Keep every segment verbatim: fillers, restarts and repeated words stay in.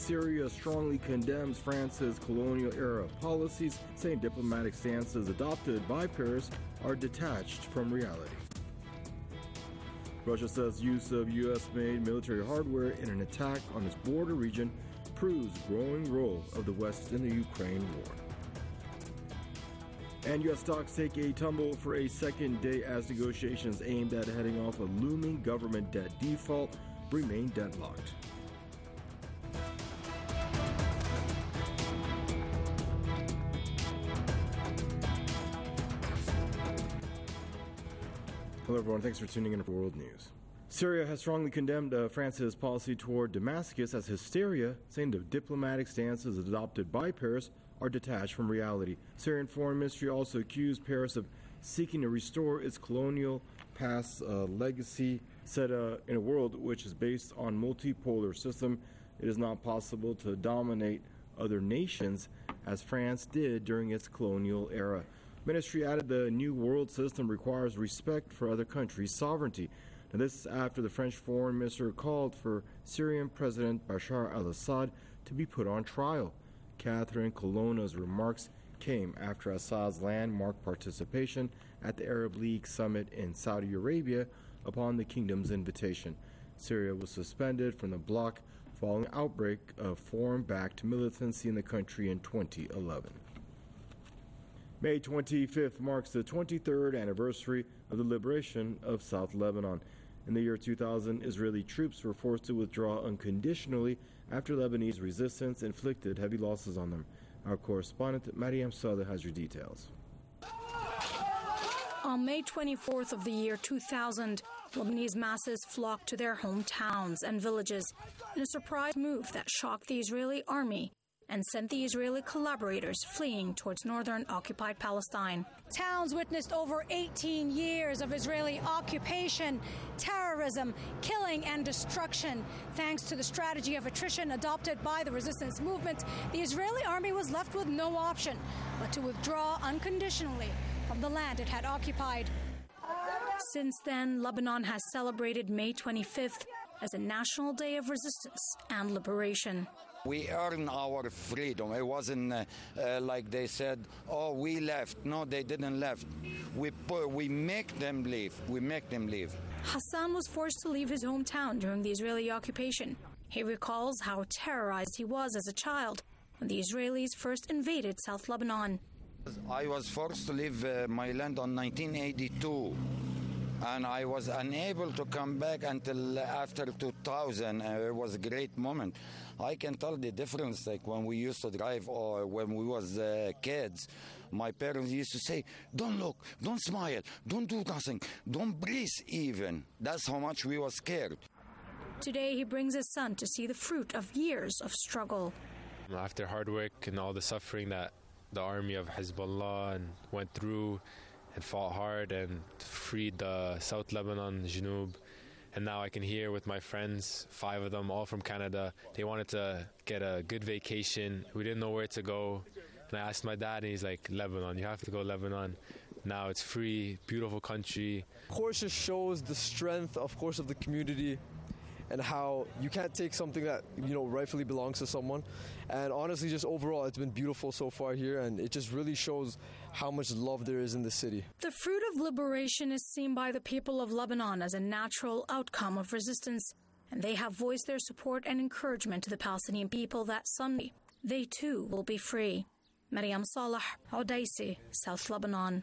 Syria strongly condemns France's colonial-era policies, saying diplomatic stances adopted by Paris are detached from reality. Russia says use of U S-made military hardware in an attack on its border region proves growing role of the West in the Ukraine war. And U S stocks take a tumble for a second day as negotiations aimed at heading off a looming government debt default remain deadlocked. Hello everyone, thanks for tuning in to World News. Syria has strongly condemned uh, France's policy toward Damascus as hysteria, saying the diplomatic stances adopted by Paris are detached from reality. Syrian Foreign Ministry also accused Paris of seeking to restore its colonial past uh, legacy. Said uh, in a world which is based on multipolar system, it is not possible to dominate other nations as France did during its colonial era. Ministry added the new world system requires respect for other countries' sovereignty. Now, this is after the French foreign minister called for Syrian President Bashar al-Assad to be put on trial. Catherine Colonna's remarks came after Assad's landmark participation at the Arab League summit in Saudi Arabia upon the kingdom's invitation. Syria was suspended from the bloc following an outbreak of foreign-backed militancy in the country in twenty eleven. May twenty-fifth marks the twenty-third anniversary of the liberation of South Lebanon. In the year two thousand, Israeli troops were forced to withdraw unconditionally after Lebanese resistance inflicted heavy losses on them. Our correspondent, Mariam Saleh, has your details. On May twenty-fourth of the year two thousand, Lebanese masses flocked to their hometowns and villages in a surprise move that shocked the Israeli army and sent the Israeli collaborators fleeing towards northern occupied Palestine. Towns witnessed over eighteen years of Israeli occupation, terrorism, killing and destruction. Thanks to the strategy of attrition adopted by the resistance movement, the Israeli army was left with no option but to withdraw unconditionally from the land it had occupied. Since then, Lebanon has celebrated May twenty-fifth as a national day of resistance and liberation. We earned our freedom. It wasn't uh, uh, like they said, oh, we left. No, they didn't left. We put, we make them leave. We make them leave. Hassan was forced to leave his hometown during the Israeli occupation. He recalls how terrorized he was as a child when the Israelis first invaded South Lebanon. I was forced to leave uh, my land on nineteen eighty-two. And I was unable to come back until after two thousand. Uh, it was a great moment. I can tell the difference, like when we used to drive or when we was uh, kids. My parents used to say, don't look, don't smile, don't do nothing, don't breathe even. That's how much we were scared. Today he brings his son to see the fruit of years of struggle. After hard work and all the suffering that the army of Hezbollah and went through and fought hard and freed the South Lebanon, Junub. And now I can hear with my friends, five of them, all from Canada. They wanted to get a good vacation. We didn't know where to go. And I asked my dad, and he's like, Lebanon, you have to go Lebanon. Now it's free, beautiful country. Of course, it shows the strength, of course, of the community and how you can't take something that, you know, rightfully belongs to someone. And honestly, just overall, it's been beautiful so far here, and it just really shows how much love there is in the city. The fruit of liberation is seen by the people of Lebanon as a natural outcome of resistance, and they have voiced their support and encouragement to the Palestinian people that Sunday they too will be free. Mariam Saleh, Odaisi, South Lebanon.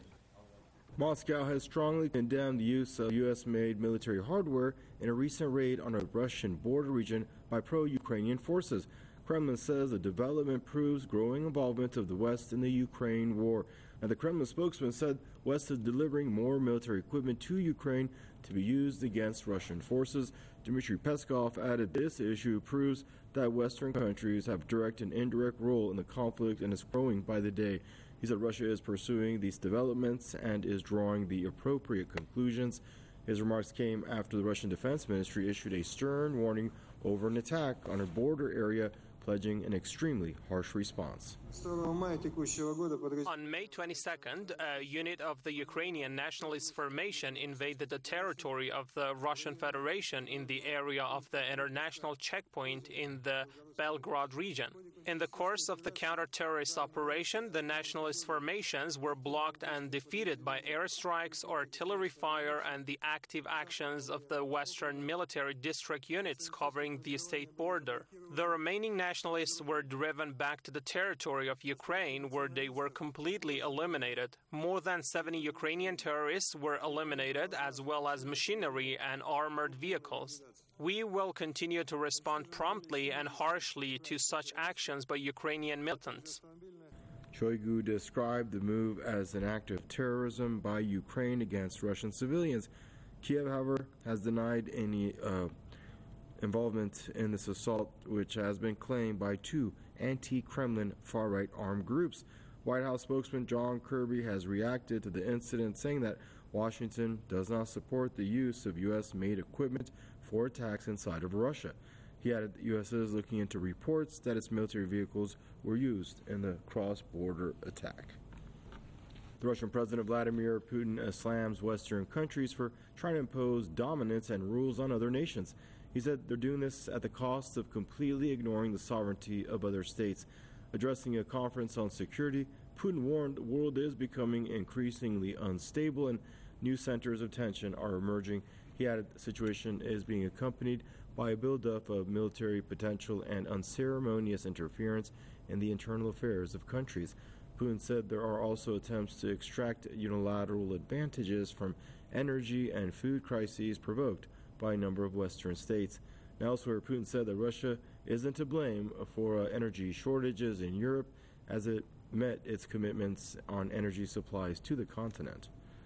Moscow has strongly condemned the use of U S-made military hardware in a recent raid on a Russian border region by pro-Ukrainian forces. Kremlin says the development proves growing involvement of the West in the Ukraine war. Now, the Kremlin spokesman said West is delivering more military equipment to Ukraine to be used against Russian forces. Dmitry Peskov added this issue proves that Western countries have direct and indirect role in the conflict and is growing by the day. He said Russia is pursuing these developments and is drawing the appropriate conclusions. His remarks came after the Russian Defense Ministry issued a stern warning over an attack on a border area pledging an extremely harsh response. On May twenty-second, a unit of the Ukrainian nationalist formation invaded the territory of the Russian Federation in the area of the international checkpoint in the Belgrade region. In the course of the counter-terrorist operation, the nationalist formations were blocked and defeated by airstrikes, artillery fire, and the active actions of the Western military district units covering the state border. The remaining nationalists were driven back to the territory of Ukraine, where they were completely eliminated. More than seventy Ukrainian terrorists were eliminated, as well as machinery and armored vehicles. We will continue to respond promptly and harshly to such actions by Ukrainian militants. Shoigu described the move as an act of terrorism by Ukraine against Russian civilians. Kiev, however, has denied any uh, involvement in this assault, which has been claimed by two anti-Kremlin far-right armed groups. White House spokesman John Kirby has reacted to the incident, saying that Washington does not support the use of U S-made equipment for attacks inside of Russia. He added the U S is looking into reports that its military vehicles were used in the cross-border attack. The Russian President Vladimir Putin slams Western countries for trying to impose dominance and rules on other nations. He said they're doing this at the cost of completely ignoring the sovereignty of other states. Addressing a conference on security, Putin warned the world is becoming increasingly unstable and new centers of tension are emerging. He added the situation is being accompanied by a buildup of military potential and unceremonious interference in the internal affairs of countries. Putin said there are also attempts to extract unilateral advantages from energy and food crises provoked by a number of Western states. Now, elsewhere, Putin said that Russia isn't to blame for uh, energy shortages in Europe, as it met its commitments on energy supplies to the continent.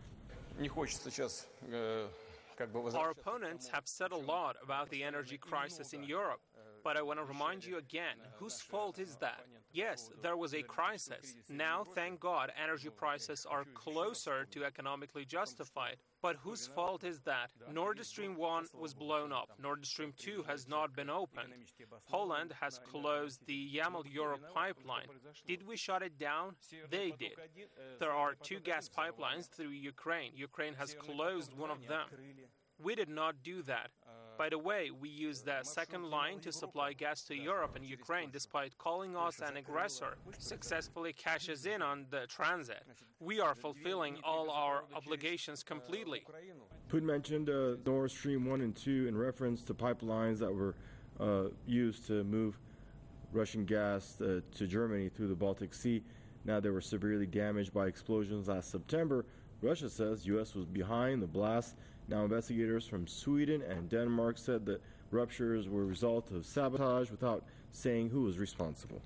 Our opponents have said a lot about the energy crisis in Europe, but I want to remind you again, whose fault is that? Yes, there was a crisis. Now, thank God, energy prices are closer to economically justified. But whose fault is that? Nord Stream one was blown up. Nord Stream two has not been opened. Poland has closed the Yamal-Europe pipeline. Did we shut it down? They did. There are two gas pipelines through Ukraine. Ukraine has closed one of them. We did not do that. By the way, we used that second line to supply gas to Europe, and Ukraine, despite calling us an aggressor, successfully cashes in on the transit. We are fulfilling all our obligations completely. Putin mentioned uh, Nord Stream one and two in reference to pipelines that were uh, used to move Russian gas uh, to Germany through the Baltic Sea. Now they were severely damaged by explosions last September. Russia says U S was behind the blast. Now, investigators from Sweden and Denmark said that ruptures were a result of sabotage without saying who was responsible.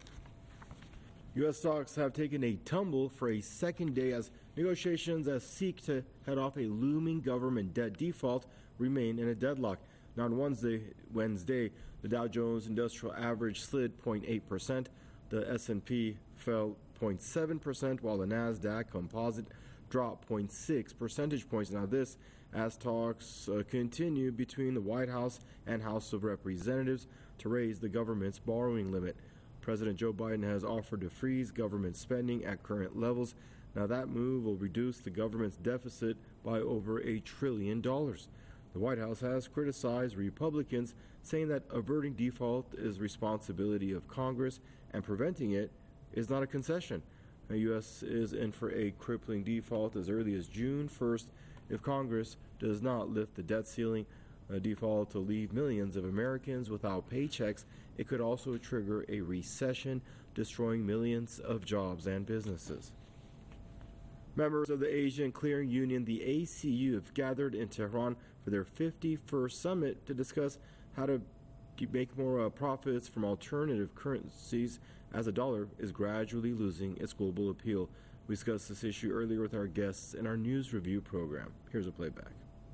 U S stocks have taken a tumble for a second day as negotiations that seek to head off a looming government debt default remain in a deadlock. Now, on Wednesday, Wednesday, the Dow Jones Industrial Average slid zero point eight percent, the S and P fell zero point seven percent, while the NASDAQ Composite dropped zero point six percentage points. Now, this as talks uh, continue between the White House and House of Representatives to raise the government's borrowing limit. President Joe Biden has offered to freeze government spending at current levels. Now, that move will reduce the government's deficit by over a trillion dollars. The White House has criticized Republicans, saying that averting default is responsibility of Congress and preventing it is not a concession. The U S is in for a crippling default as early as June first if Congress does not lift the debt ceiling. A default to leave millions of Americans without paychecks. It could also trigger a recession, destroying millions of jobs and businesses. Members of the Asian Clearing Union, the A C U, have gathered in Tehran for their fifty-first summit to discuss how to make more uh, profits from alternative currencies as the dollar is gradually losing its global appeal. We discussed this issue earlier with our guests in our news review program. Here's a playback.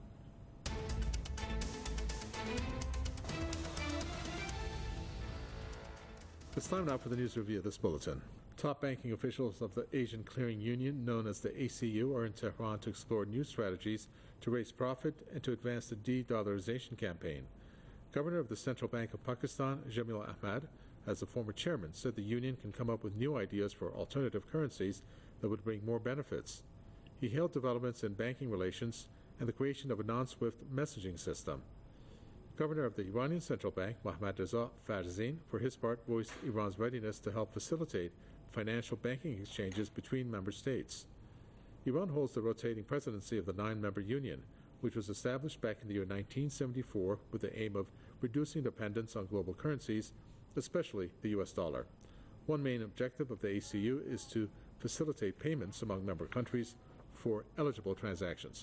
It's time now for the news review of this bulletin. Top banking officials of the Asian Clearing Union, known as the A C U, are in Tehran to explore new strategies to raise profit and to advance the de-dollarization campaign. Governor of the Central Bank of Pakistan, Jamil Ahmad, as the former chairman said the union can come up with new ideas for alternative currencies that would bring more benefits. He hailed developments in banking relations and the creation of a non-SWIFT messaging system. Governor of the Iranian Central Bank, Mohammad Reza Farzin, for his part, voiced Iran's readiness to help facilitate financial banking exchanges between member states. Iran holds the rotating presidency of the nine-member union, which was established back in the year nineteen seventy-four with the aim of reducing dependence on global currencies, especially the U S dollar. One main objective of the A C U is to facilitate payments among member countries for eligible transactions.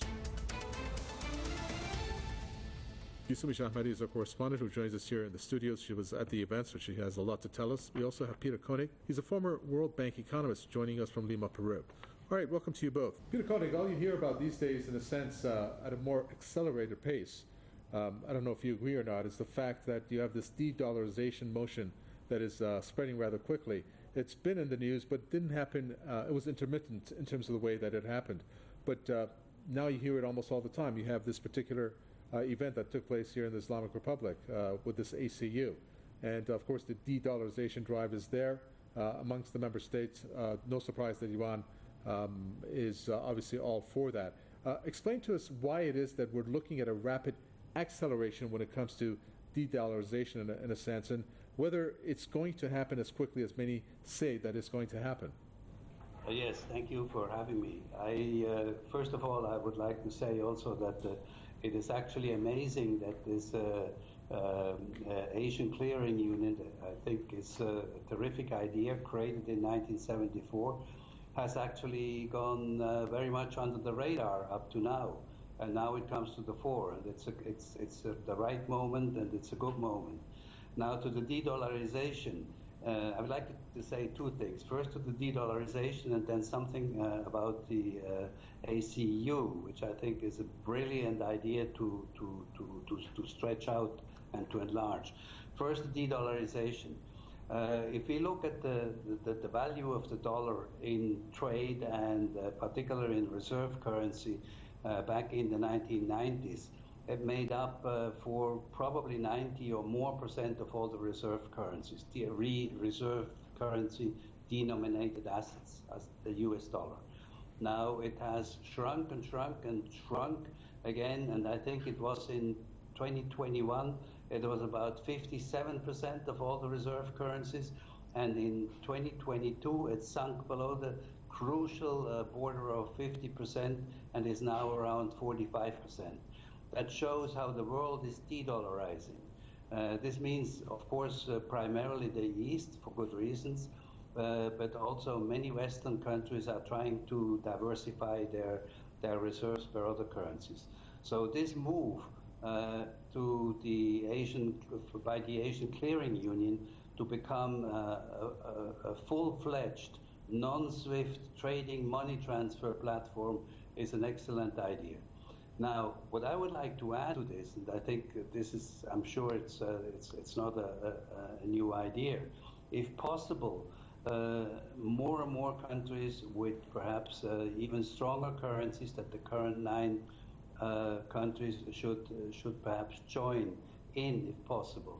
Yusumi Shahmadi is our correspondent who joins us here in the studios. She was at the event, so she has a lot to tell us. We also have Peter Koenig. He's a former World Bank economist joining us from Lima, Peru. All right, welcome to you both. Peter Koenig, all you hear about these days, in a sense, uh, at a more accelerated pace, um, I don't know if you agree or not, is the fact that you have this de-dollarization motion that is uh, spreading rather quickly. It's been in the news, but didn't happen. Uh, it was intermittent in terms of the way that it happened. But uh, now you hear it almost all the time. You have this particular uh, event that took place here in the Islamic Republic uh, with this A C U. And, of course, the de-dollarization drive is there uh, amongst the member states. Uh, no surprise that Iran um, is uh, obviously all for that. Uh, explain to us why it is that we're looking at a rapid acceleration when it comes to de-dollarization in a, in a sense, and whether it's going to happen as quickly as many say that it's going to happen. Uh, yes, thank you for having me. I, uh, first of all, I would like to say also that uh, it is actually amazing that this uh, uh, uh, Asian Clearing Union, I think is a terrific idea, created in nineteen seventy-four, has actually gone uh, very much under the radar up to now. And now it comes to the fore, and it's, a, it's, it's a, the right moment, and it's a good moment. Now to the de-dollarization, uh, I would like to, to say two things. First to the de-dollarization, and then something uh, about the uh, A C U, which I think is a brilliant idea to, to, to, to, to stretch out and to enlarge. First, the de-dollarization. Uh, if we look at the, the, the value of the dollar in trade and uh, particularly in reserve currency uh, back in the nineteen nineties, it made up uh, for probably ninety or more percent of all the reserve currencies, the re reserve currency denominated assets as the U S dollar. Now it has shrunk and shrunk and shrunk again, and I think it was in twenty twenty-one, it was about fifty-seven percent of all the reserve currencies, and in twenty twenty-two it sunk below the crucial uh, border of fifty percent and is now around forty-five percent. That shows how the world is de-dollarizing. Uh, this means, of course, uh, primarily the East, for good reasons, uh, but also many Western countries are trying to diversify their, their reserves for other currencies. So this move uh, to the Asian, by the Asian Clearing Union to become uh, a, a, a full-fledged, non-SWIFT trading money transfer platform is an excellent idea. Now, what I would like to add to this, and I think this is, I'm sure it's uh, it's, it's not a, a, a new idea. If possible, uh, more and more countries with perhaps uh, even stronger currencies that the current nine uh, countries should uh, should perhaps join in, if possible.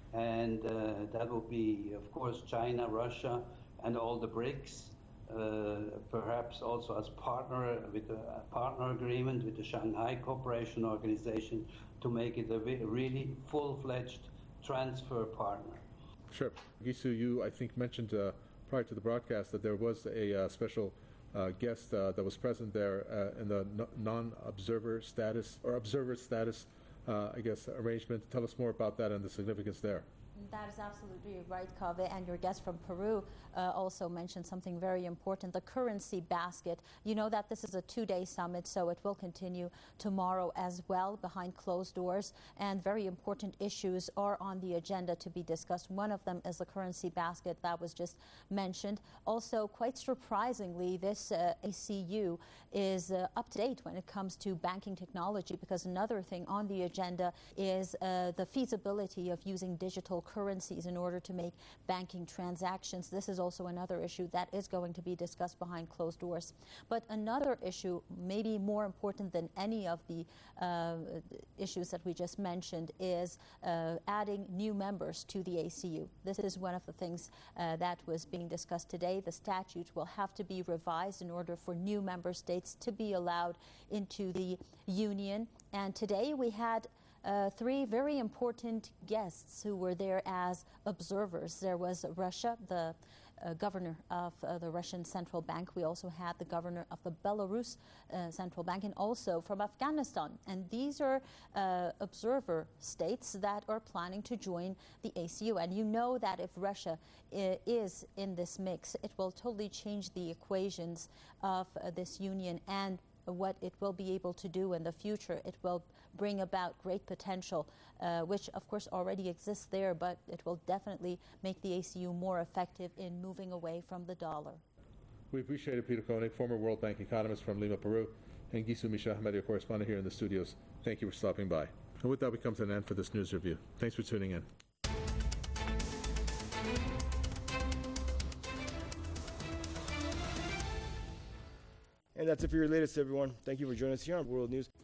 And uh, that will be, of course, China, Russia, and all the BRICS. Uh, perhaps also as partner with a partner agreement with the Shanghai Cooperation Organization to make it a really full-fledged transfer partner. Sure. Gisu, you, I think, mentioned uh, prior to the broadcast that there was a uh, special uh, guest uh, that was present there uh, in the no- non-observer status, or observer status, uh, I guess, arrangement. Tell us more about that and the significance there. That is absolutely right, Kaveh, and your guest from Peru uh, also mentioned something very important, the currency basket. You know that this is a two-day summit, so it will continue tomorrow as well behind closed doors, and very important issues are on the agenda to be discussed. One of them is the currency basket that was just mentioned. Also, quite surprisingly, this uh, A C U is uh, up to date when it comes to banking technology, because another thing on the agenda is uh, the feasibility of using digital currencies in order to make banking transactions. This is also another issue that is going to be discussed behind closed doors. But another issue, maybe more important than any of the uh, issues that we just mentioned, is uh, adding new members to the A C U. This is one of the things uh, that was being discussed today. The statute will have to be revised in order for new member states to be allowed into the union. And today we had Uh, three very important guests who were there as observers. There was Russia, the uh, governor of uh, the Russian Central Bank. We also had the governor of the Belarus uh, Central Bank, and also from Afghanistan. And these are uh, observer states that are planning to join the A C U. And you know that if Russia I- is in this mix, it will totally change the equations of uh, this union and what it will be able to do in the future. It will bring about great potential, uh, which of course already exists there, but it will definitely make the A C U more effective in moving away from the dollar. We appreciate it, Peter Koenig, former World Bank economist from Lima, Peru, and Gisou Misha-Ahmadi, our correspondent here in the studios. Thank you for stopping by. And with that, we come to an end for this news review. Thanks for tuning in. And that's it for your latest, everyone. Thank you for joining us here on World News.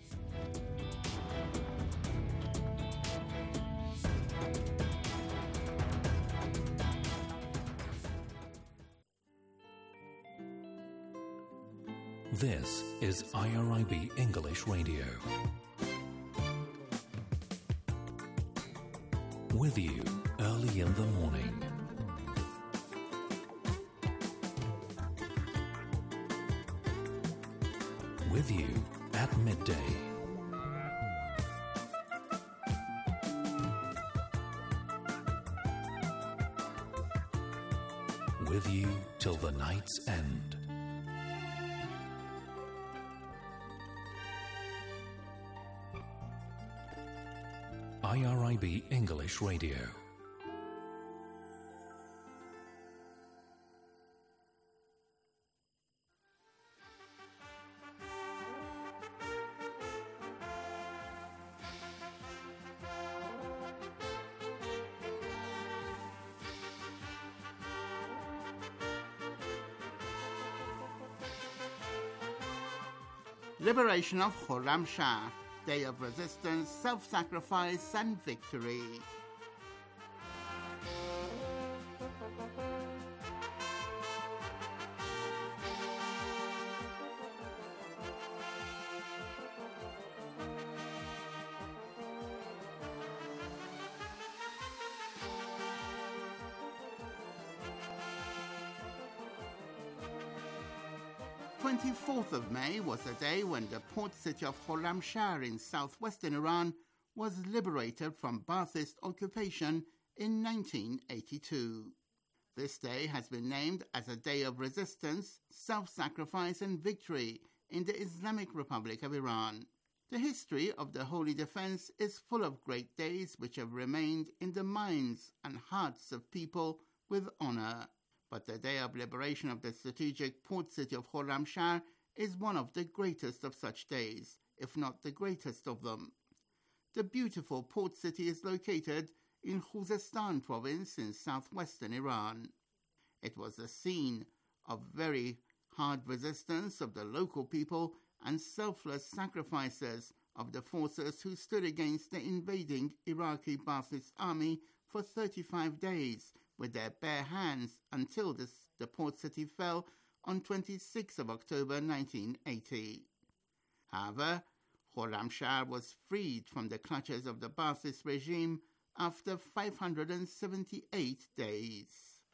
This is I R I B English Radio. With you early in the morning. With you at midday. With you till the night's end. I R I B English Radio. Liberation of Khorramshahr, Day of Resistance, Self-Sacrifice and Victory. twenty-fourth of May was a day when the port city of Khorramshahr in southwestern Iran was liberated from Ba'athist occupation in nineteen eighty-two. This day has been named as a day of resistance, self-sacrifice and victory in the Islamic Republic of Iran. The history of the Holy Defense is full of great days which have remained in the minds and hearts of people with honor. But the day of liberation of the strategic port city of Khorramshahr is one of the greatest of such days, if not the greatest of them. The beautiful port city is located in Khuzestan province in southwestern Iran. It was the scene of very hard resistance of the local people and selfless sacrifices of the forces who stood against the invading Iraqi Ba'athist army for thirty-five days, with their bare hands until this, the port city fell on twenty-sixth of October nineteen eighty. However, Khorramshahr was freed from the clutches of the Ba'athist regime after five hundred seventy-eight days.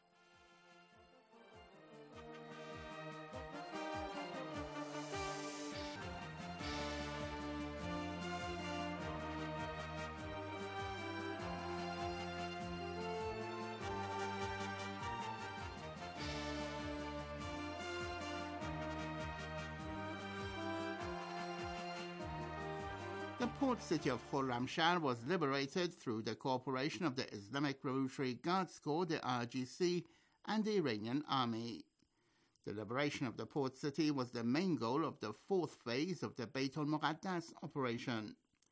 The port city of Khorramshahr was liberated through the cooperation of the Islamic Revolutionary Guards Corps, the I R G C, and the Iranian army. The liberation of the port city was the main goal of the fourth phase of the Beit al-Muqaddas operation.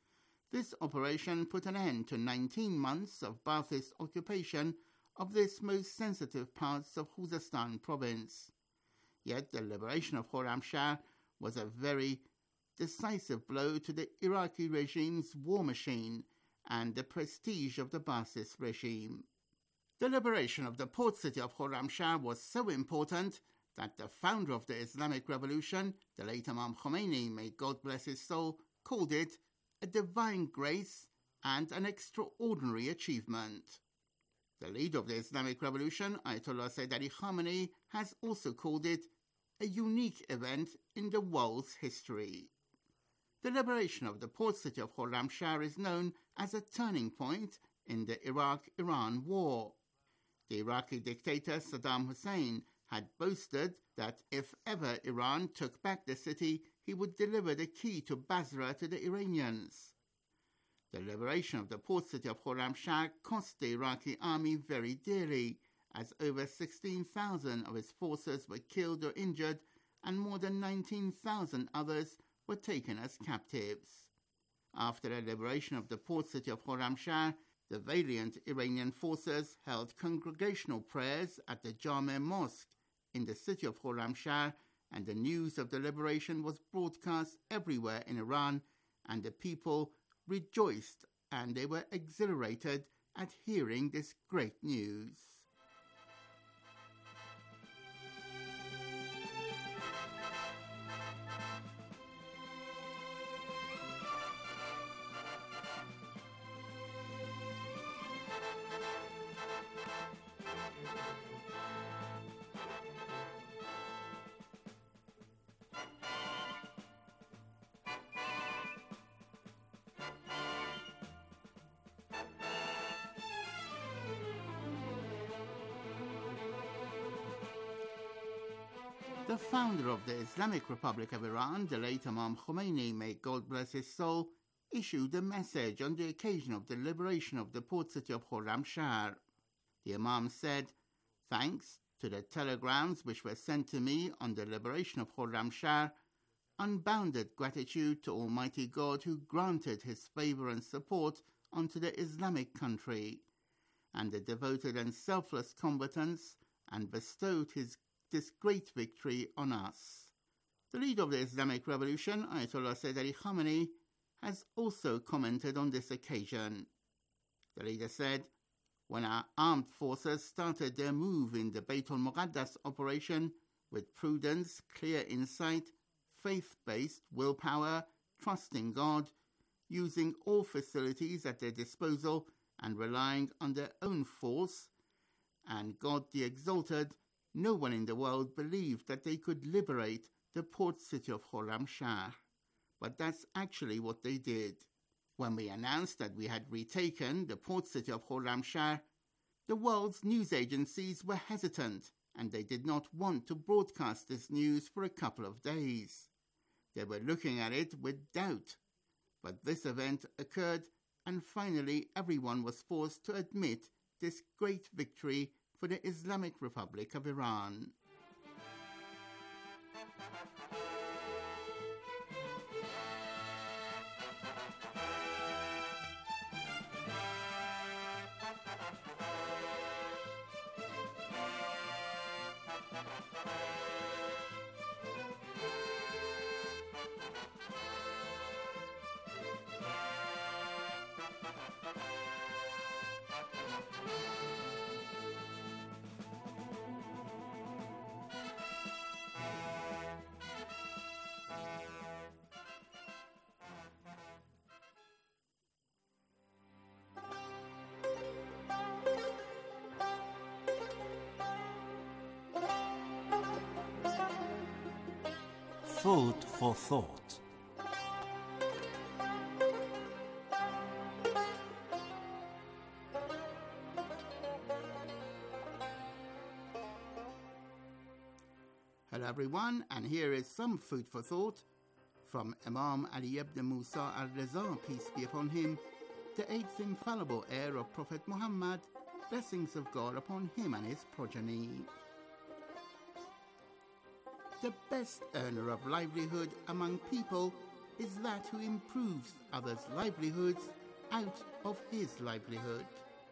This operation put an end to nineteen months of Ba'athist occupation of this most sensitive parts of Khuzestan province. Yet the liberation of Khorramshahr was a very decisive blow to the Iraqi regime's war machine and the prestige of the Ba'athist regime. The liberation of the port city of Khorramshahr was so important that the founder of the Islamic Revolution, the late Imam Khomeini, may God bless his soul, called it a divine grace and an extraordinary achievement. The leader of the Islamic Revolution, Ayatollah Sayyid Ali Khamenei, has also called it a unique event in the world's history. The liberation of the port city of Khorramshahr is known as a turning point in the Iraq-Iran war. The Iraqi dictator Saddam Hussein had boasted that if ever Iran took back the city, he would deliver the key to Basra to the Iranians. The liberation of the port city of Khorramshahr cost the Iraqi army very dearly, as over sixteen thousand of its forces were killed or injured, and more than nineteen thousand others were taken as captives. After the liberation of the port city of Khorramshahr, the valiant Iranian forces held congregational prayers at the Jame Mosque in the city of Khorramshahr, and the news of the liberation was broadcast everywhere in Iran, and the people rejoiced and they were exhilarated at hearing this great news. The founder of the Islamic Republic of Iran, the late Imam Khomeini, may God bless his soul, issued a message on the occasion of the liberation of the port city of Khorramshahr. The Imam said, "Thanks to the telegrams which were sent to me on the liberation of Khorramshahr, unbounded gratitude to Almighty God who granted his favor and support unto the Islamic country, and the devoted and selfless combatants, and bestowed his this great victory on us." The leader of the Islamic Revolution, Ayatollah Sayyid Ali Khamenei, has also commented on this occasion. The leader said, "When our armed forces started their move in the Bayt al-Muqaddas operation with prudence, clear insight, faith-based willpower, trusting God, using all facilities at their disposal and relying on their own force, and God the Exalted, no one in the world believed that they could liberate the port city of Khorramshahr. But that's actually what they did. When we announced that we had retaken the port city of Khorramshahr, the world's news agencies were hesitant, and they did not want to broadcast this news for a couple of days. They were looking at it with doubt. But this event occurred, and finally everyone was forced to admit this great victory for the Islamic Republic of Iran. Food for thought. Hello everyone, and here is some food for thought from Imam Ali ibn Musa al-Raza, peace be upon him, the eighth infallible heir of Prophet Muhammad, blessings of God upon him and his progeny. The best earner of livelihood among people is that who improves others' livelihoods out of his livelihood.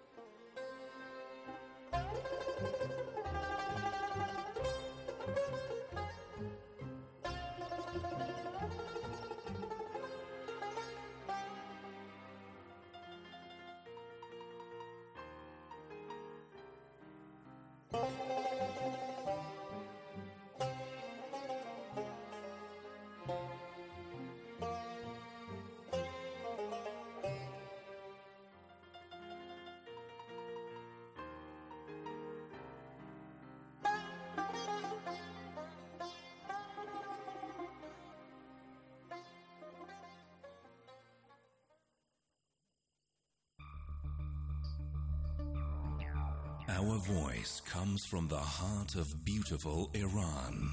Our voice comes from the heart of beautiful Iran.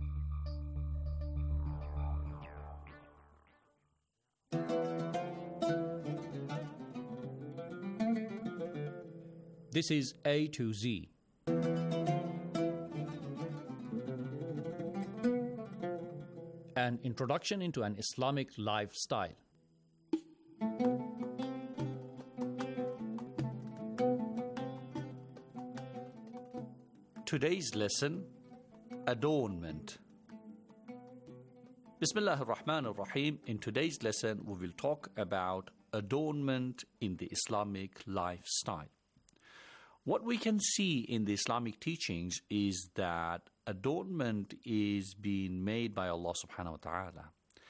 This is A to Z. An introduction into an Islamic lifestyle. Today's lesson, adornment. Bismillah ar-Rahman ar-Rahim. In today's lesson, we will talk about adornment in the Islamic lifestyle. What we can see in the Islamic teachings is that adornment is being made by Allah subhanahu wa ta'ala.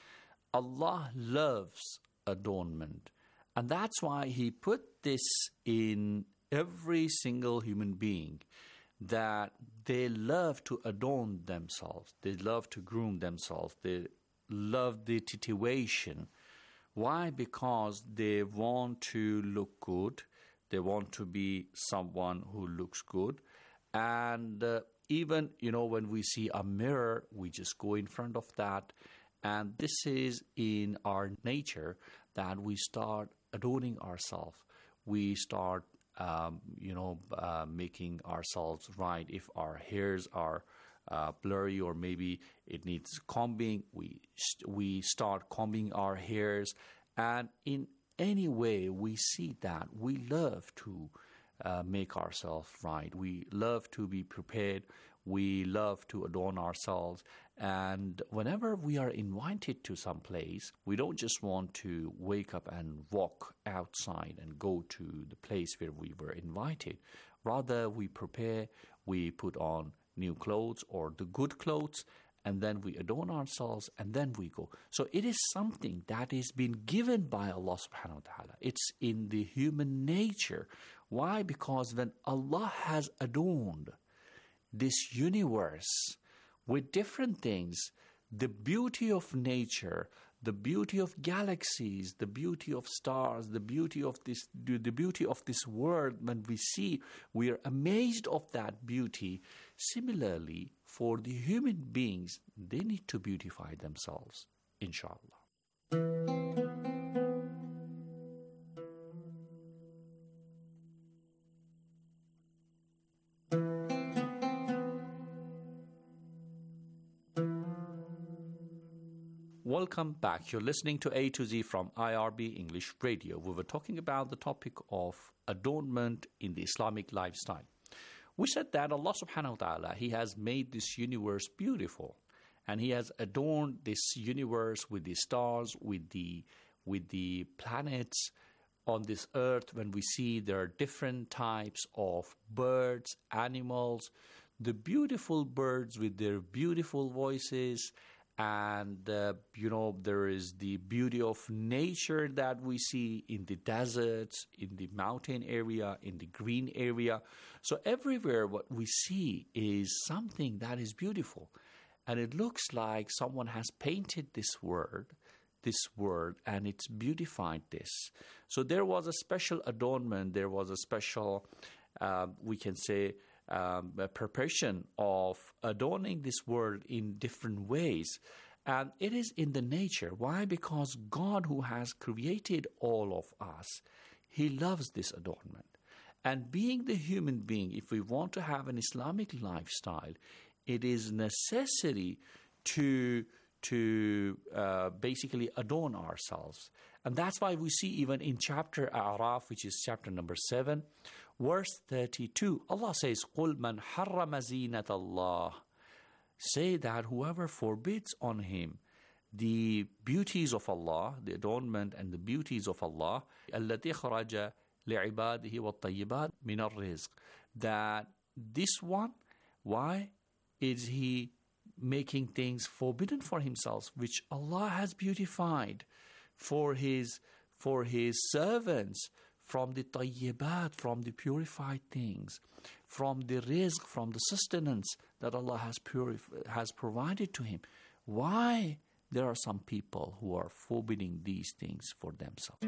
Allah loves adornment, and that's why He put this in every single human being, that they love to adorn themselves, they love to groom themselves, they love the titillation. Why? Because they want to look good, they want to be someone who looks good. And uh, even, you know, when we see a mirror, we just go in front of that. And this is in our nature, that we start adorning ourselves. We start Um, you know, uh, making ourselves right. If our hairs are uh, blurry, or maybe it needs combing, we we start combing our hairs. And in any way we see that, we love to uh, make ourselves right. We love to be prepared. We love to adorn ourselves. And whenever we are invited to some place, we don't just want to wake up and walk outside and go to the place where we were invited. Rather, we prepare, we put on new clothes or the good clothes, and then we adorn ourselves, and then we go. So it is something that is been given by Allah subhanahu wa ta'ala. It's in the human nature. Why? Because when Allah has adorned this universe with different things, the beauty of nature, the beauty of galaxies, the beauty of stars, the beauty of this, the beauty of this world, when we see, we are amazed of that beauty. Similarly, for the human beings, they need to beautify themselves, inshallah. Welcome back. You're listening to A to Z from I R B English Radio. We were talking about the topic of adornment in the Islamic lifestyle. We said that Allah subhanahu wa ta'ala, He has made this universe beautiful, and He has adorned this universe with the stars, with the with the planets on this earth. When we see there are different types of birds, animals, the beautiful birds with their beautiful voices. And, uh, you know, there is the beauty of nature that we see in the deserts, in the mountain area, in the green area. So everywhere what we see is something that is beautiful. And it looks like someone has painted this word, this word, and it's beautified this. So there was a special adornment, there was a special, uh, we can say, Um, a preparation of adorning this world in different ways. And it is in the nature. Why? Because God, who has created all of us, He loves this adornment. And being the human being, if we want to have an Islamic lifestyle, it is necessary to to uh, basically adorn ourselves. And that's why we see even in chapter A'raf, which is chapter number seven, verse thirty-two, Allah says, قُلْ مَنْ حَرَّمَ زِينَةَ اللَّهِ. Say that whoever forbids on him the beauties of Allah, the adornment and the beauties of Allah, الَّتِي خَرَجَ لِعِبَادِهِ وَالطَّيِّبَاتِ مِنَ الرِّزْقِ, that this one, why is he making things forbidden for himself, which Allah has beautified for his for his servants, from the tayyibat, from the purified things, from the rizq, from the sustenance that Allah has purif- has provided to him. Why there are some people who are forbidding these things for themselves?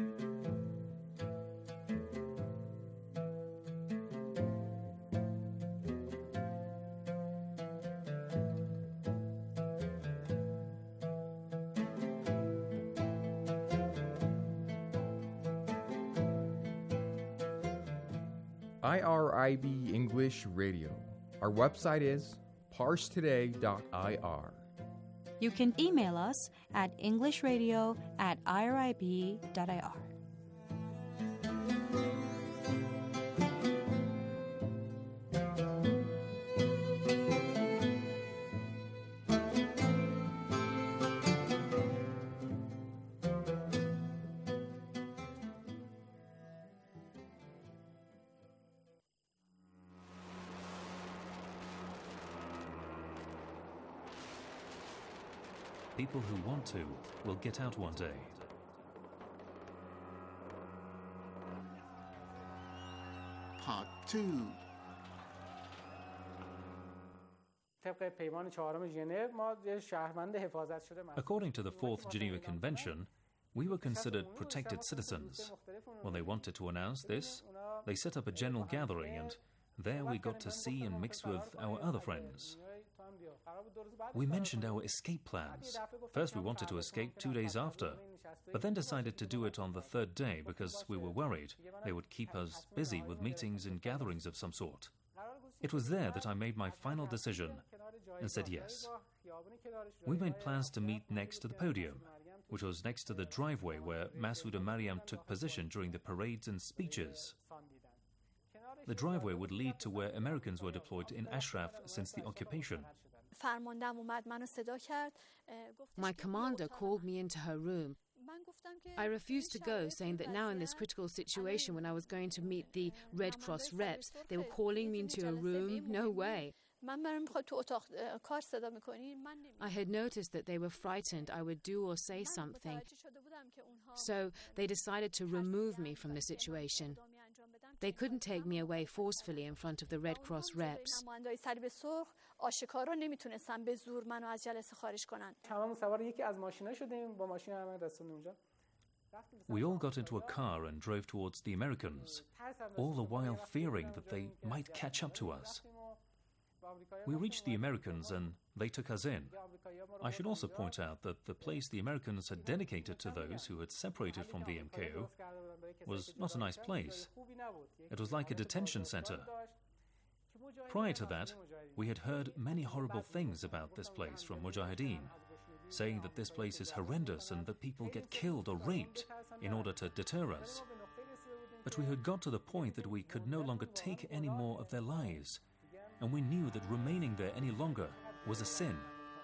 I R I B English Radio. Our website is parse today dot I R. You can email us at englishradio at I R I B dot I R. People who want to will get out one day. Part two. According to the Fourth Geneva Convention, we were considered protected citizens. When they wanted to announce this, they set up a general gathering, and there we got to see and mix with our other friends. We mentioned our escape plans. First we wanted to escape two days after, but then decided to do it on the third day because we were worried they would keep us busy with meetings and gatherings of some sort. It was there that I made my final decision and said yes. We made plans to meet next to the podium, which was next to the driveway where Masood and Mariam took position during the parades and speeches. The driveway would lead to where Americans were deployed in Ashraf since the occupation. My commander called me into her room. I refused to go, saying that now in this critical situation when I was going to meet the Red Cross reps, they were calling me into a room. No way. I had noticed that they were frightened I would do or say something. So they decided to remove me from the situation. They couldn't take me away forcefully in front of the Red Cross reps. We all got into a car and drove towards the Americans, all the while fearing that they might catch up to us. We reached the Americans and they took us in. I should also point out that the place the Americans had dedicated to those who had separated from the M K O was not a nice place. It was like a detention center. Prior to that, we had heard many horrible things about this place from Mujahideen, saying that this place is horrendous and that people get killed or raped in order to deter us. But we had got to the point that we could no longer take any more of their lives, and we knew that remaining there any longer was a sin.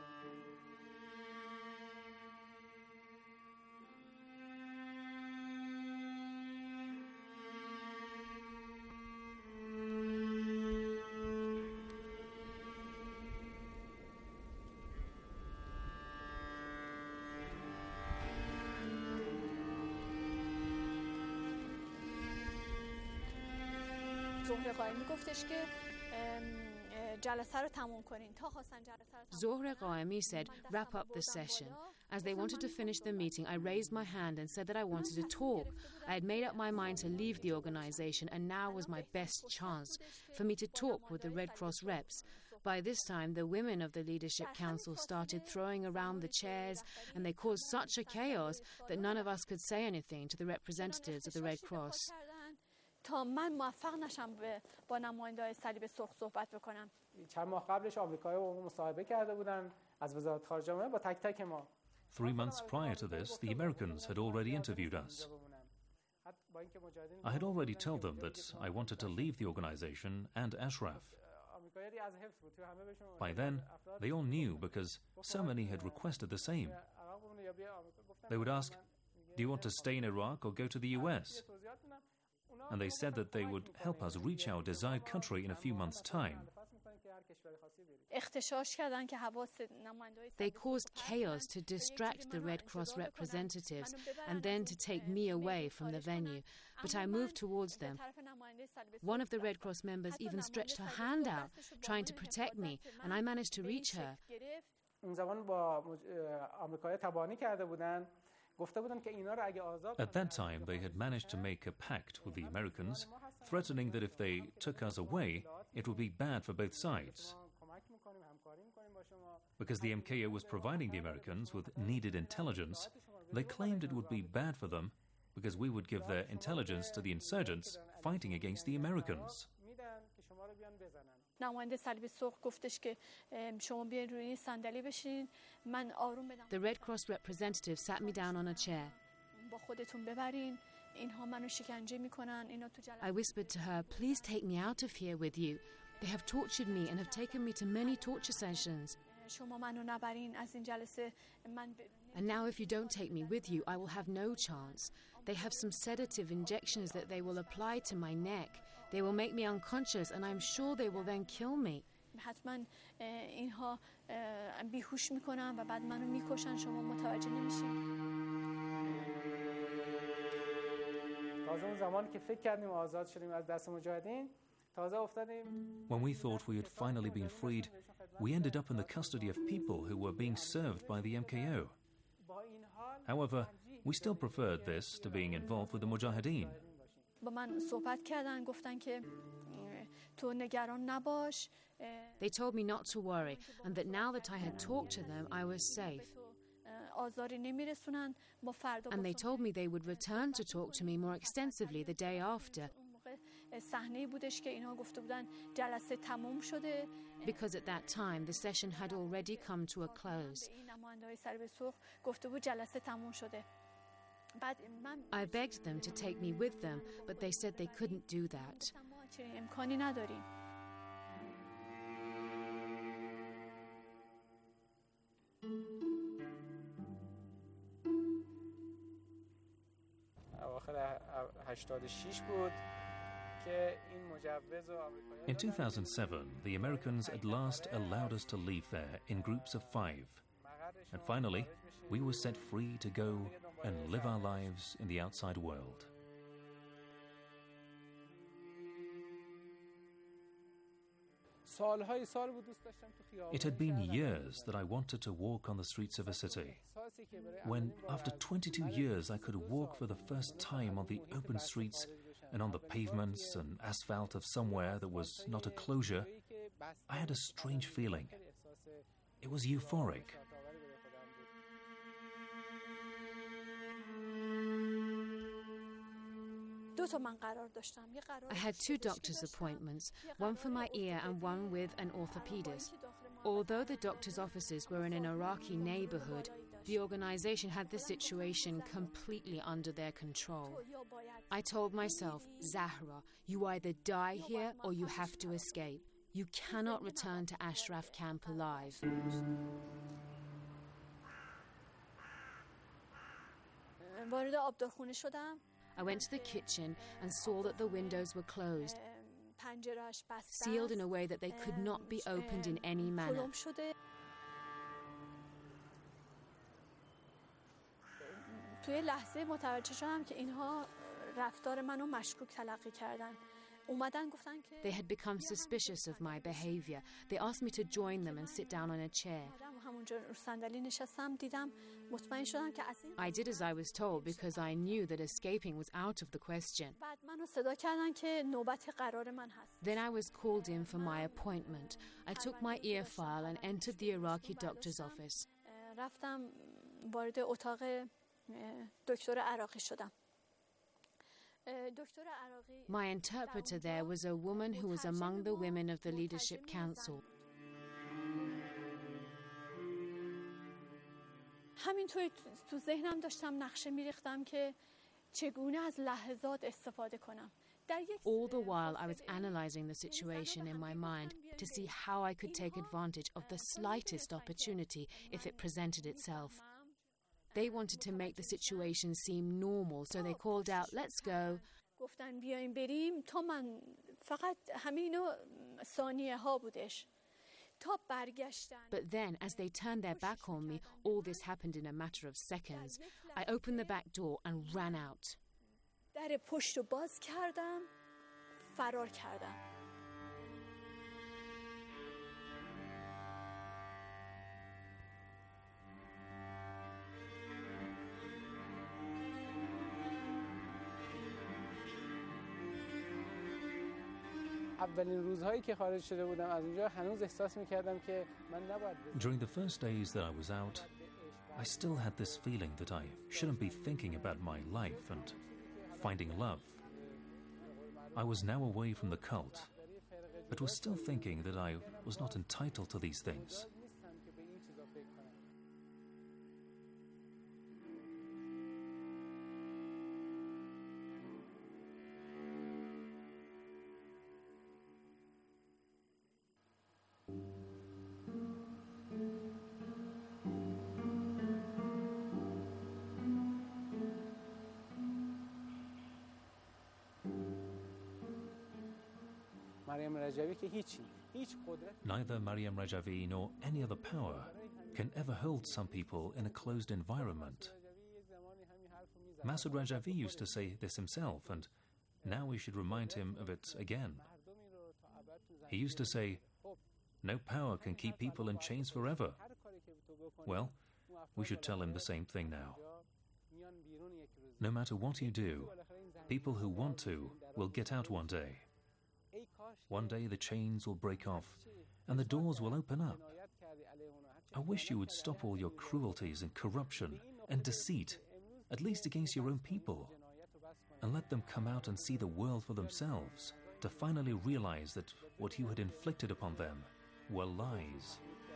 Zohra Qaemi said, wrap up the session. As they wanted to finish the meeting, I raised my hand and said that I wanted to talk. I had made up my mind to leave the organization, and now was my best chance for me to talk with the Red Cross reps. By this time, the women of the Leadership Council started throwing around the chairs, and they caused such a chaos that none of us could say anything to the representatives of the Red Cross. تا من موفق نشم با نماینده‌های صلیب سرخ صحبت بکنم. چند ماه قبلش آمریکایی‌ها با ما مصاحبه کرده بودن Three months prior to this, the Americans had already interviewed us. I had already told them that I wanted to leave the organization and Ashraf. By then, they all knew because so many had requested the same. They would ask, "Do you want to stay in Iraq or go to the U S?" And they said that they would help us reach our desired country in a few months' time. They caused chaos to distract the Red Cross representatives and then to take me away from the venue. But I moved towards them. One of the Red Cross members even stretched her hand out, trying to protect me, and I managed to reach her. At that time, they had managed to make a pact with the Americans, threatening that if they took us away, it would be bad for both sides. Because the M K O was providing the Americans with needed intelligence, they claimed it would be bad for them because we would give their intelligence to the insurgents fighting against the Americans. The Red Cross representative sat me down on a chair. I whispered to her, "Please take me out of here with you. They have tortured me and have taken me to many torture sessions. And now if you don't take me with you, I will have no chance. They have some sedative injections that they will apply to my neck. They will make me unconscious, and I'm sure they will then kill me." When we thought we had finally been freed, we ended up in the custody of people who were being served by the M K O. However, we still preferred this to being involved with the Mujahideen. They told me not to worry, and that now that I had talked to them, I was safe. And they told me they would return to talk to me more extensively the day after. Because at that time, the session had already come to a close. I begged them to take me with them, but they said they couldn't do that. In two thousand seven, the Americans at last allowed us to leave there in groups of five. And finally, we were set free to go and live our lives in the outside world. It had been years that I wanted to walk on the streets of a city. When, after twenty-two years, I could walk for the first time on the open streets and on the pavements and asphalt of somewhere that was not a closure, I had a strange feeling. It was euphoric. I had two doctor's appointments, one for my ear and one with an orthopedist. Although the doctor's offices were in an Iraqi neighborhood, the organization had the situation completely under their control. I told myself, "Zahra, you either die here or you have to escape. You cannot return to Ashraf camp alive." I went to the kitchen and saw that the windows were closed, sealed in a way that they could not be opened in any manner. They had become suspicious of my behavior. They asked me to join them and sit down on a chair. I did as I was told because I knew that escaping was out of the question. Then I was called in for my appointment. I took my ear file and entered the Iraqi doctor's office. My interpreter there was a woman who was among the women of the Leadership Council. همینطوری تو ذهنم داشتم نقشه می‌ریختم که چگونه از لحظات استفاده کنم. All the while, I was analysing the situation in my mind to see how I could take advantage of the slightest opportunity if it presented itself. They wanted to make the situation seem normal, so they called out, "Let's go." گفتن بیایم بریم تا من فقط همینو ثانیه ها بودش تا برگشتن. But then, as they turned their back on me, all this happened in a matter of seconds. I opened the back door and ran out. در پشت رو باز کردم، فرار کردم. اولین روزهایی که خارج شده بودم از اونجا هنوز احساس می‌کردم که من نباید. During the first days that I was out, I still had this feeling that I shouldn't be thinking about my life and finding love. I was now away from the cult, but was still thinking that I was not entitled to these things. Neither Maryam Rajavi nor any other power can ever hold some people in a closed environment. Masood Rajavi used to say this himself, and now we should remind him of it again. He used to say, "No power can keep people in chains forever." Well, we should tell him the same thing now. No matter what you do, people who want to will get out one day. One day the chains will break off and the doors will open up. I wish you would stop all your cruelties and corruption and deceit, at least against your own people, and let them come out and see the world for themselves, to finally realize that what you had inflicted upon them were lies.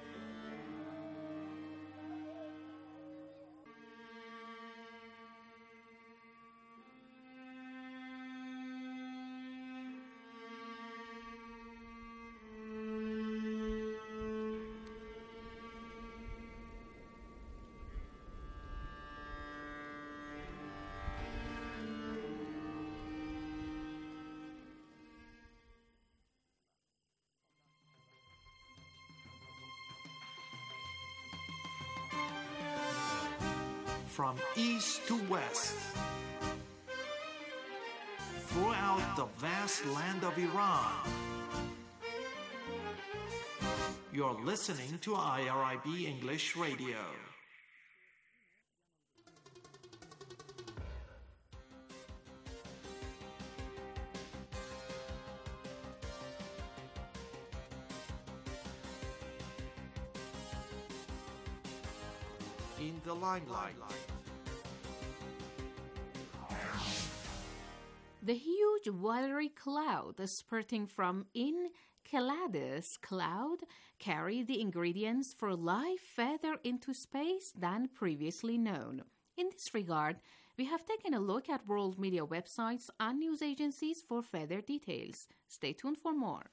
From east to west, throughout the vast land of Iran, you're listening to I R I B English Radio. In the limelight. The huge watery cloud spurting from Enceladus cloud carry the ingredients for life further into space than previously known. In this regard, we have taken a look at world media websites and news agencies for further details. Stay tuned for more.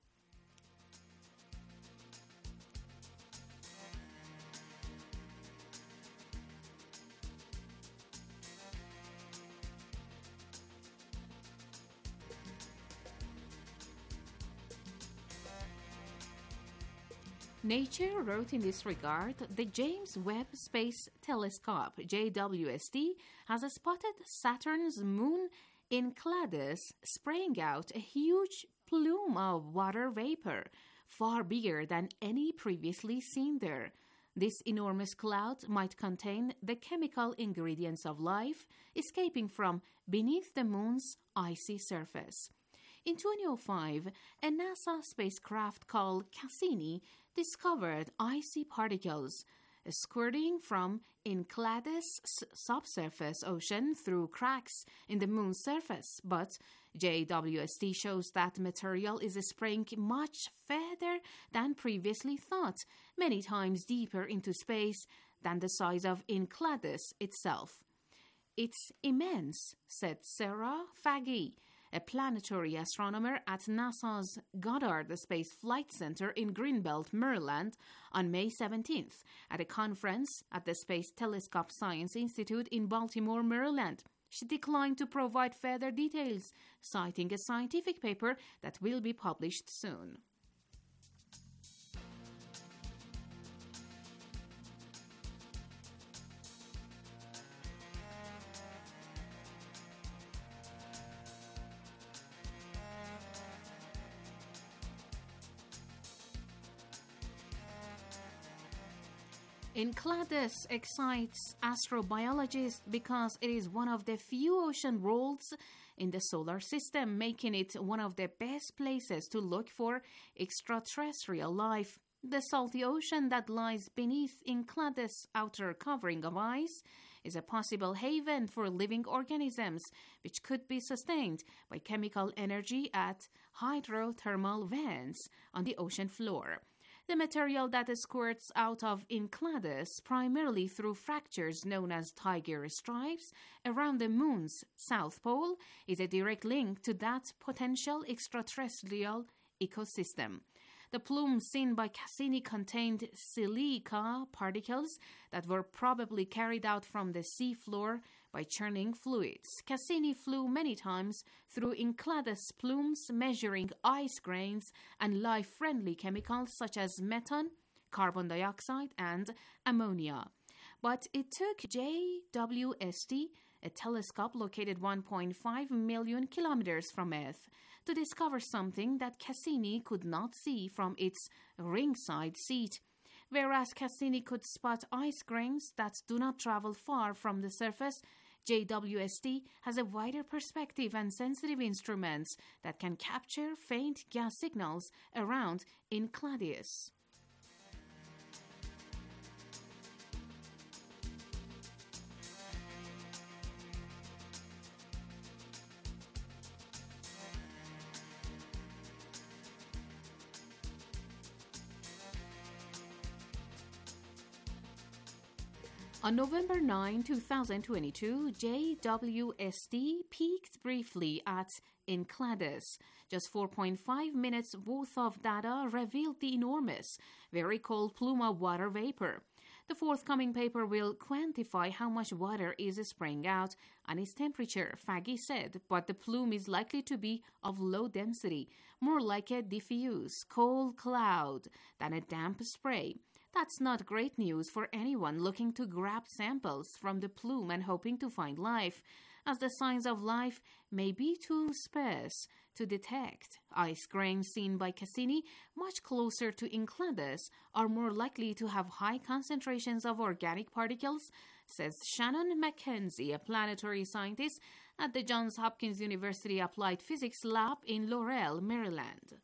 Nature wrote in this regard, the James Webb Space Telescope, J W S T, has spotted Saturn's moon Enceladus spraying out a huge plume of water vapor, far bigger than any previously seen there. This enormous cloud might contain the chemical ingredients of life escaping from beneath the moon's icy surface. In twenty oh five, a NASA spacecraft called Cassini discovered icy particles squirting from Enceladus' subsurface ocean through cracks in the moon's surface. But J W S T shows that material is spraying much further than previously thought, many times deeper into space than the size of Enceladus itself. It's immense, said Sarah Faggy, a planetary astronomer at NASA's Goddard Space Flight Center in Greenbelt, Maryland, on May seventeenth at a conference at the Space Telescope Science Institute in Baltimore, Maryland. She declined to provide further details, citing a scientific paper that will be published soon. Enceladus excites astrobiologists because it is one of the few ocean worlds in the solar system, making it one of the best places to look for extraterrestrial life. The salty ocean that lies beneath Enceladus' outer covering of ice is a possible haven for living organisms, which could be sustained by chemical energy at hydrothermal vents on the ocean floor. The material that squirts out of Enceladus, primarily through fractures known as tiger stripes around the moon's south pole, is a direct link to that potential extraterrestrial ecosystem. The plume seen by Cassini contained silica particles that were probably carried out from the seafloor by churning fluids. Cassini flew many times through Enceladus plumes, measuring ice grains and life-friendly chemicals such as methane, carbon dioxide, and ammonia. But it took J W S T, a telescope located one point five million kilometers from Earth, to discover something that Cassini could not see from its ringside seat. Whereas Cassini could spot ice grains that do not travel far from the surface, J W S T has a wider perspective and sensitive instruments that can capture faint gas signals around Enceladus. On November ninth, twenty twenty-two, J W S T peaked briefly at Enceladus. Just four point five minutes worth of data revealed the enormous, very cold plume of water vapor. The forthcoming paper will quantify how much water is spraying out and its temperature, Faggy said, but the plume is likely to be of low density, more like a diffuse, cold cloud than a damp spray. That's not great news for anyone looking to grab samples from the plume and hoping to find life, as the signs of life may be too sparse to detect. Ice grains seen by Cassini, much closer to Enceladus, are more likely to have high concentrations of organic particles, says Shannon McKenzie, a planetary scientist at the Johns Hopkins University Applied Physics Lab in Laurel, Maryland.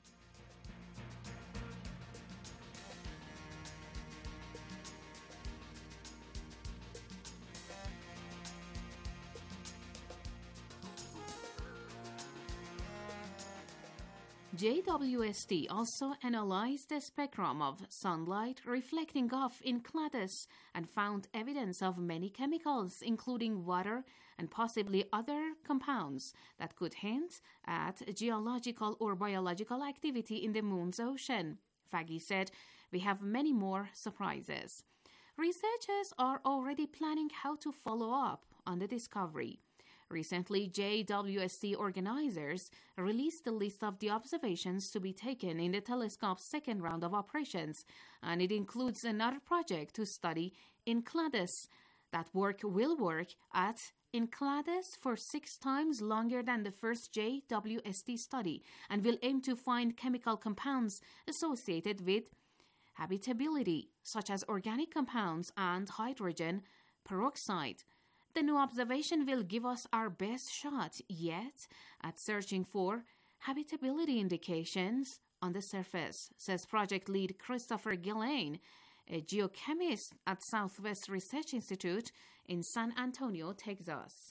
J W S T also analyzed the spectrum of sunlight reflecting off Enceladus and found evidence of many chemicals, including water and possibly other compounds that could hint at geological or biological activity in the moon's ocean. Faggy said, "We have many more surprises." Researchers are already planning how to follow up on the discovery. Recently, J W S T organizers released a list of the observations to be taken in the telescope's second round of operations, and it includes another project to study Enceladus. That work will work at Enceladus for six times longer than the first J W S T study and will aim to find chemical compounds associated with habitability, such as organic compounds and hydrogen peroxide. The new observation will give us our best shot yet at searching for habitability indications on the surface, says project lead Christopher Gillane, a geochemist at Southwest Research Institute in San Antonio, Texas.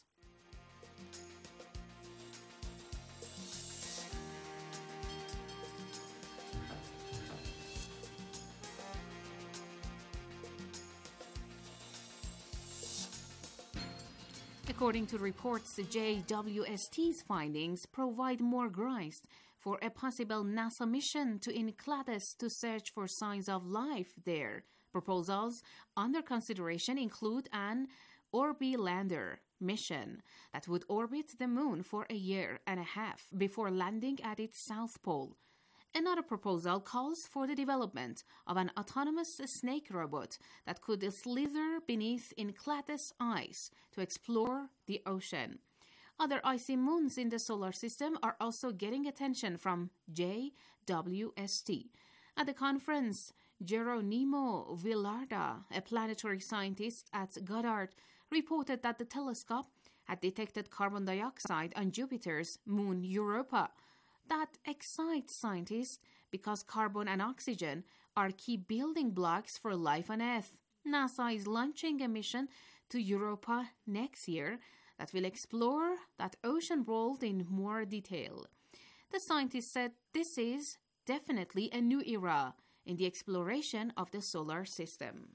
According to reports, J W S T's findings provide more grounds for a possible NASA mission to Enceladus to search for signs of life there. Proposals under consideration include an Orbilander mission that would orbit the moon for a year and a half before landing at its south pole. Another proposal calls for the development of an autonomous snake robot that could slither beneath Enceladus ice to explore the ocean. Other icy moons in the solar system are also getting attention from J W S T. At the conference, Geronimo Villarda, a planetary scientist at Goddard, reported that the telescope had detected carbon dioxide on Jupiter's moon Europa. That excites scientists because carbon and oxygen are key building blocks for life on Earth. NASA is launching a mission to Europa next year that will explore that ocean world in more detail. The scientists said this is definitely a new era in the exploration of the solar system.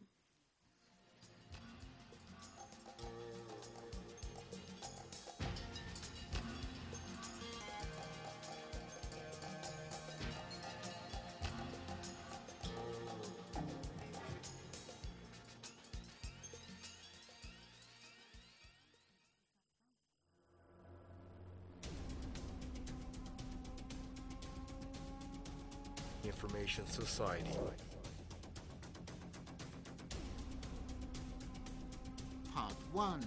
Information Society. Part one.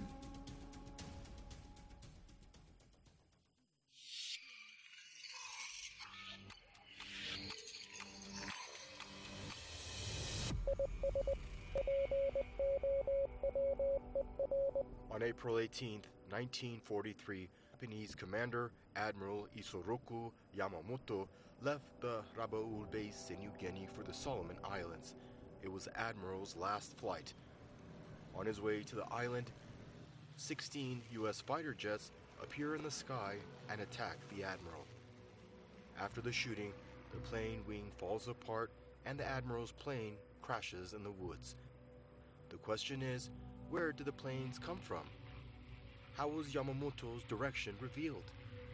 On April eighteenth, nineteen forty-three, Japanese commander Admiral Isoroku Yamamoto left the Rabaul base in New Guinea for the Solomon Islands. It was the Admiral's last flight. On his way to the island, sixteen U S fighter jets appear in the sky and attack the Admiral. After the shooting, the plane wing falls apart and the Admiral's plane crashes in the woods. The question is, where did the planes come from? How was Yamamoto's direction revealed?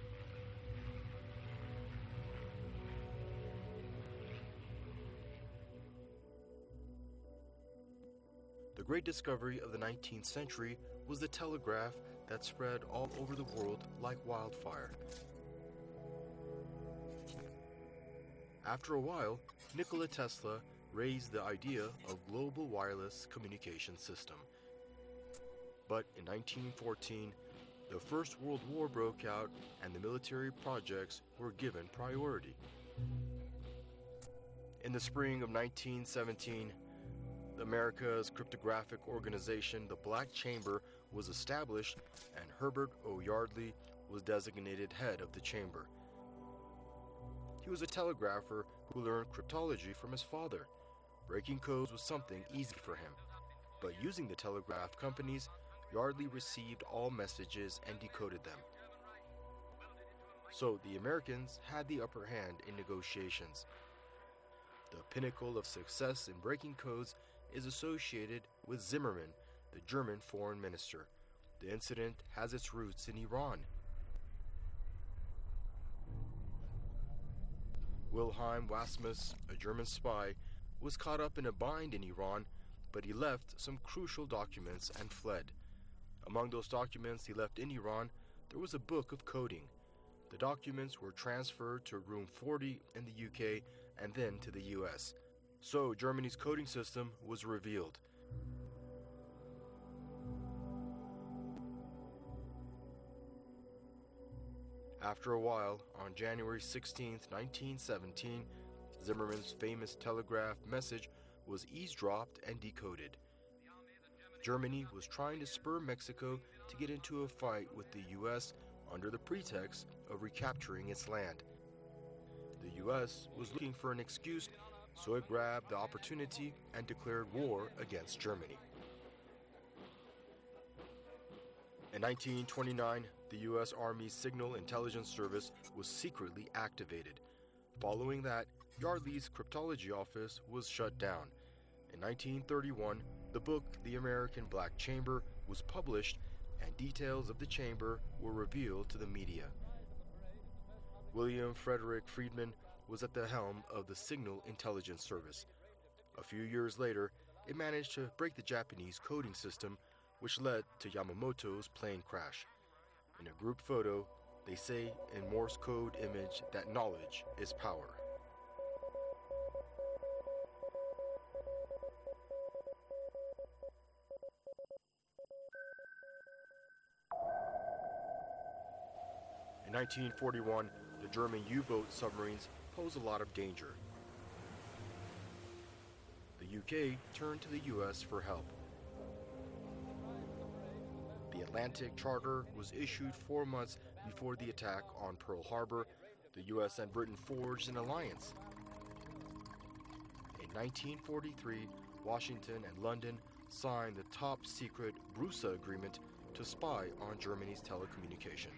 The great discovery of the nineteenth century was the telegraph that spread all over the world like wildfire. After a while, Nikola Tesla raised the idea of global wireless communication system. But in nineteen fourteen, the First World War broke out and the military projects were given priority. In the spring of nineteen seventeen, America's cryptographic organization, the Black Chamber, was established and Herbert O. Yardley was designated head of the chamber. He was a telegrapher who learned cryptology from his father. Breaking codes was something easy for him, but using the telegraph companies, Yardley received all messages and decoded them. So the Americans had the upper hand in negotiations. The pinnacle of success in breaking codes is associated with Zimmermann, the German foreign minister. The incident has its roots in Iran. Wilhelm Wassmus, a German spy, was caught up in a bind in Iran, but he left some crucial documents and fled. Among those documents he left in Iran, there was a book of coding. The documents were transferred to Room forty in the U K and then to the U S. So Germany's coding system was revealed. After a while, on January sixteenth, nineteen seventeen, Zimmermann's famous telegraph message was eavesdropped and decoded. Germany was trying to spur Mexico to get into a fight with the U S under the pretext of recapturing its land. The U S was looking for an excuse, so it grabbed the opportunity and declared war against Germany. In nineteen twenty-nine, the U S Army's Signal Intelligence Service was secretly activated. Following that, Yardley's cryptology office was shut down. In nineteen thirty-one, the book The American Black Chamber was published, and details of the chamber were revealed to the media. William Frederick Friedman was at the helm of the Signal Intelligence Service. A few years later, it managed to break the Japanese coding system, which led to Yamamoto's plane crash. In a group photo, they say in Morse code image that knowledge is power. In nineteen forty-one, the German U-boat submarines posed a lot of danger. The U K turned to the U S for help. The Atlantic Charter was issued four months before the attack on Pearl Harbor. The U S and Britain forged an alliance. In nineteen forty-three, Washington and London signed the top-secret BRUSA agreement to spy on Germany's telecommunication.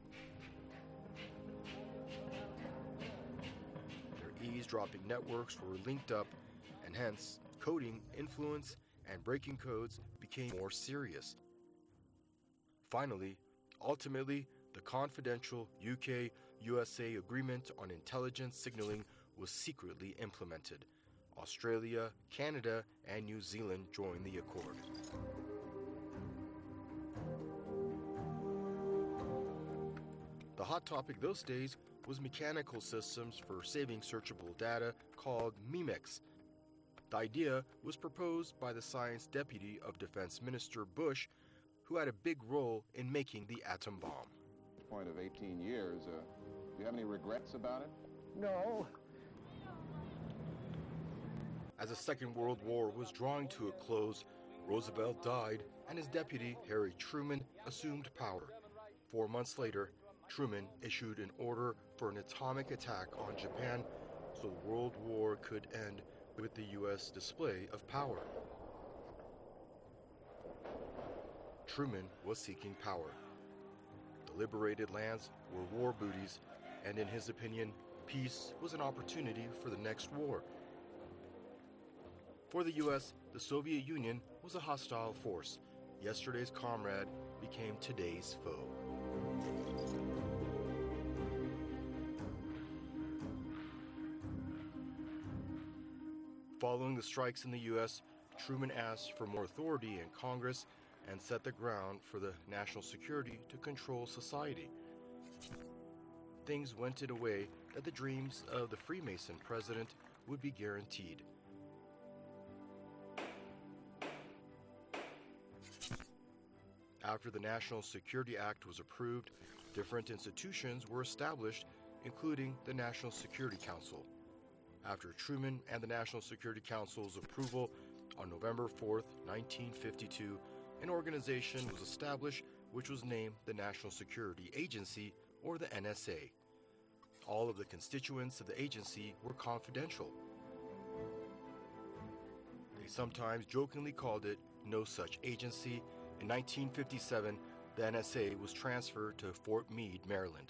Their eavesdropping networks were linked up, and hence, coding, influence, and breaking codes became more serious. Finally, ultimately, the confidential U K U S A agreement on intelligence signaling was secretly implemented. Australia, Canada, and New Zealand joined the accord. The hot topic those days was mechanical systems for saving searchable data called MEMEX. The idea was proposed by the Science Deputy of Defense Minister Bush, who had a big role in making the atom bomb. Point of eighteen years, uh, do you have any regrets about it? No. As the Second World War was drawing to a close, Roosevelt died and his deputy, Harry Truman, assumed power. Four months later, Truman issued an order for an atomic attack on Japan so the World War could end with the U S display of power. Truman was seeking power. The liberated lands were war booties, and in his opinion, peace was an opportunity for the next war. For the U S, the Soviet Union was a hostile force. Yesterday's comrade became today's foe. Following the strikes in the U S, Truman asked for more authority in Congress and set the ground for the national security to control society. Things went in a way that the dreams of the Freemason president would be guaranteed. After the National Security Act was approved, different institutions were established, including the National Security Council. After Truman and the National Security Council's approval, on November fourth, nineteen fifty-two, an organization was established which was named the National Security Agency, or the N S A. All of the constituents of the agency were confidential. They sometimes jokingly called it no such agency. In nineteen fifty-seven, the N S A was transferred to Fort Meade, Maryland.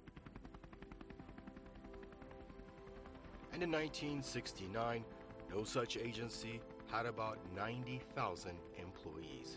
And in nineteen sixty-nine, no such agency had about ninety thousand employees.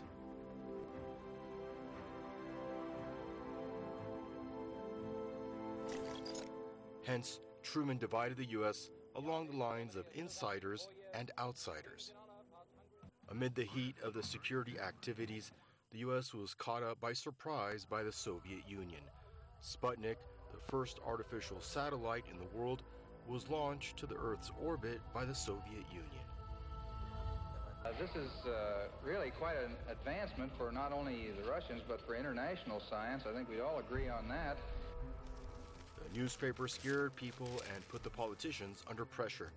Hence, Truman divided the U S along the lines of insiders and outsiders. Amid the heat of the security activities, the U S was caught up by surprise by the Soviet Union. Sputnik, the first artificial satellite in the world, was launched to the Earth's orbit by the Soviet Union. Uh, this is uh, really quite an advancement for not only the Russians, but for international science. I think we all agree on that. The newspaper scared people and put the politicians under pressure.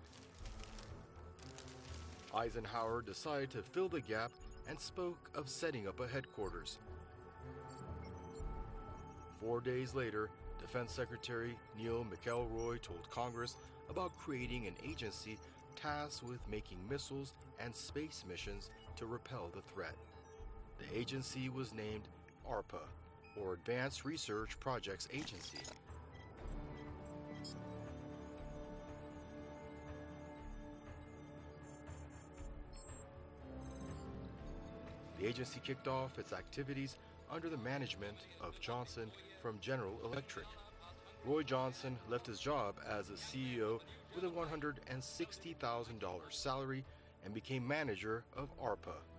Eisenhower decided to fill the gap and spoke of setting up a headquarters. Four days later, Defense Secretary Neil McElroy told Congress about creating an agency tasked with making missiles and space missions to repel the threat. The agency was named ARPA, or Advanced Research Projects Agency. The agency kicked off its activities under the management of Johnson from General Electric. Roy Johnson left his job as a C E O with a one hundred sixty thousand dollars salary and became manager of ARPA.